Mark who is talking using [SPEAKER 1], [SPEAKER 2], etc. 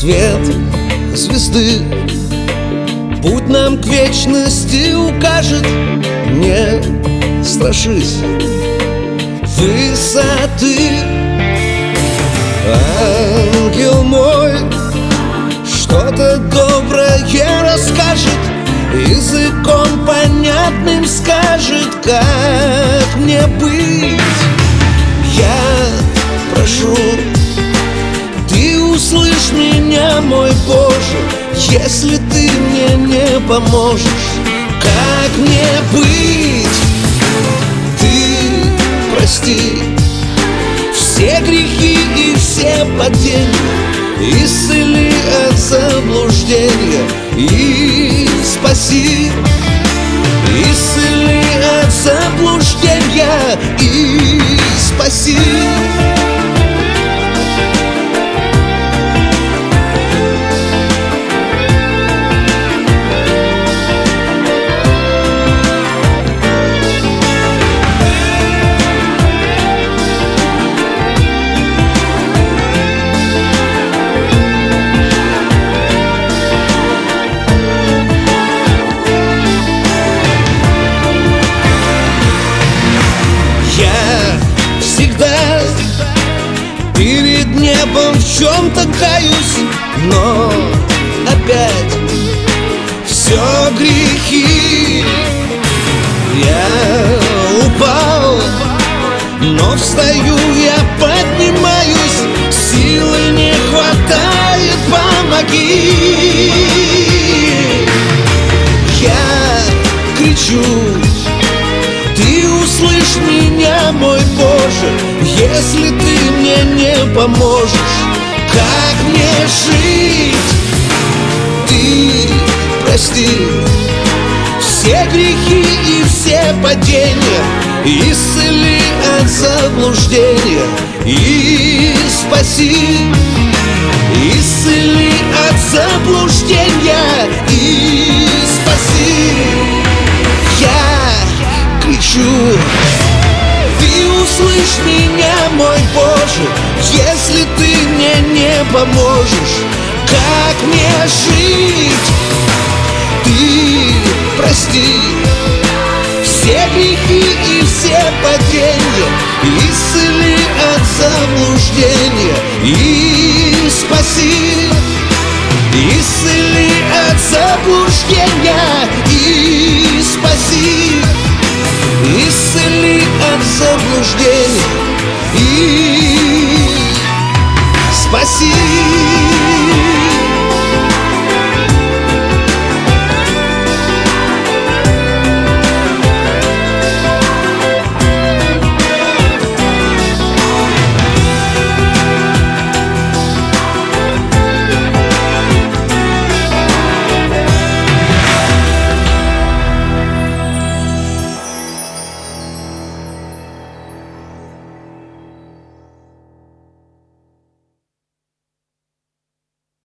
[SPEAKER 1] свет звезды путь нам к вечности укажет. Не страшись высоты, ангел мой что-то доброе расскажет, языком понятным скажет, как мне быть. Я прошу, ты услышь меня, мой Боже, если ты мне не поможешь, как мне быть? Ты прости все грехи и все падения, исцели от заблуждения и спаси. Исцели от заблуждения и спаси. Перед небом в чем-то каюсь, но опять все грехи. Я упал, но встаю, я поднимаюсь, силы не хватает, помоги. Я кричу, ты услышь меня, мой Боже, если ты мне не поможешь, как мне жить? Ты прости все грехи и все падения, исцели от заблуждения и спаси. Исцели от заблуждения и спаси. Я кричу, ты услышь меня, мой Боже, если ты мне не поможешь, как мне жить? Ты прости все грехи и все падения, исцели от заблуждения и спаси. Исцели от заблуждения и спаси. Исцели от заблуждения и